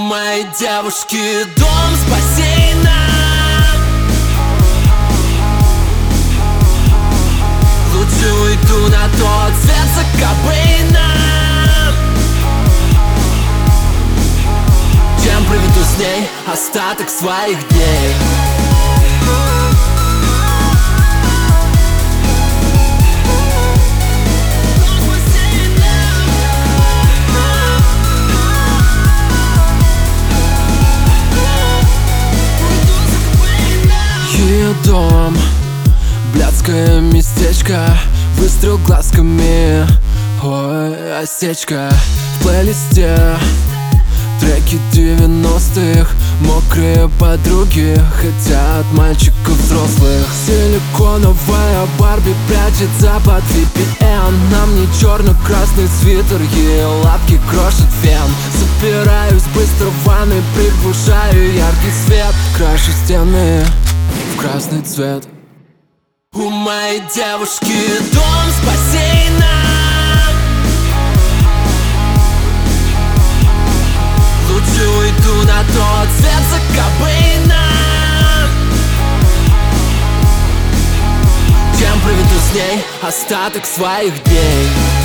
моей девушки дом с бассейном. Лучше уйду на тот свет за Кобейном, чем проведу с ней остаток своих дней. Ее дом, блядское местечко, выстрел глазками, ой, осечка. В плейлисте треки 90-х, мокрые подруги хотят мальчиков взрослых. Силиконовая Барби прячется под VPN. На мне черно-красный свитер, ей лапки крошит фен. Собираюсь быстро в ванной, приглушаю яркий свет, крашу стены в красный цвет. У моей девушки дом с бассейном. Лучше уйду на тот свет за Кобейном, чем проведу с ней остаток своих дней.